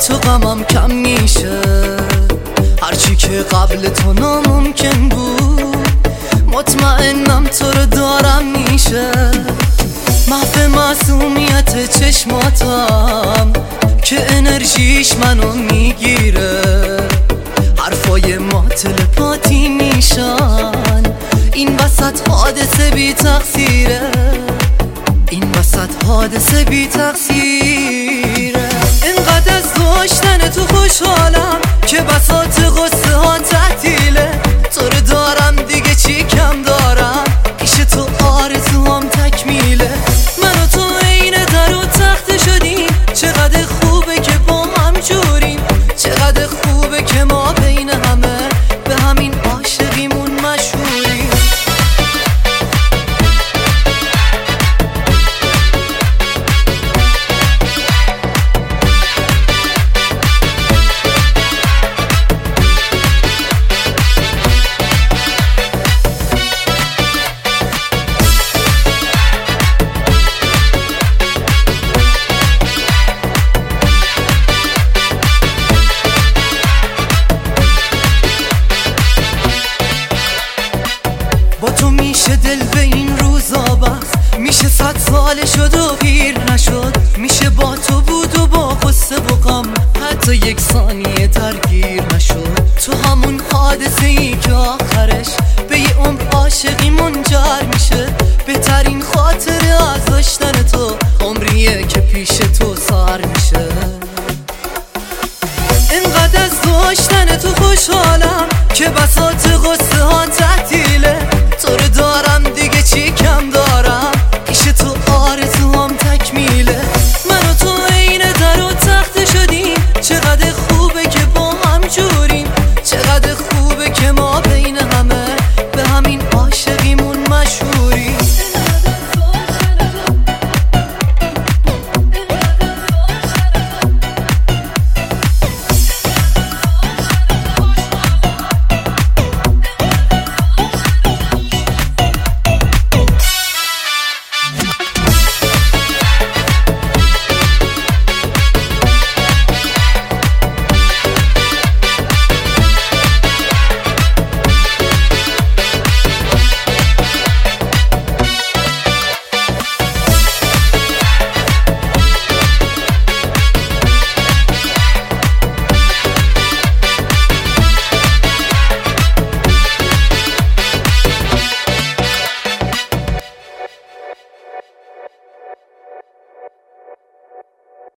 تو غمم کم میشه، هرچی که قبل تو ناممکن بود مطمئنم تو رو دارم میشه. محو معصومیت چشماتم که انرژیش منو میگیره، حرفای ما تلپاتی میشن، این وسط حادثه بی تقصیره، این وسط حادثه بی تقصیره. اینقدر از داشتن تو خوشحالم که بساط غصه ها تعطیله، تو رو دارم دیگه چی کم دارم، پیش تو آرزوام تکمیله. من و تو عین در و تخت شدیم، چقدر خوبه که با هم جوریم، چقدر خوبه که ما بین همه به همین عاشقیمون مشهوریم. با تو میشه دل به این روزا بست، میشه 100 سال شد و پیر نشد، میشه با تو بود و با غصه و غم حتی یک ثانیه درگیر نشد. تو همون حادثه ای که آخرش به یه عمر عاشقی منجر میشه، بهترین خاطره از داشتن تو عمریه که پیش تو سر میشه. اینقدر از داشتن تو خوشحالم که بساط غصه